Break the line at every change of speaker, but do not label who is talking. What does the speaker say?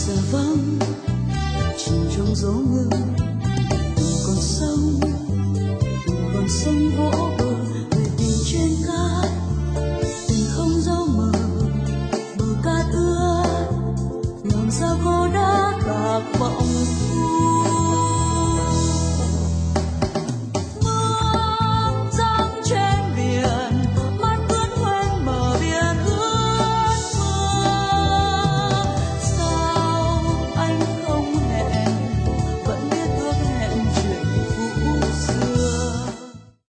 giờ vắng chìm trong gió ngơ, từng con sông vỗ bờ về tìm trên cát, tình không dấu mờ bờ cát ướt làm sao cô đã bạc vọng phu.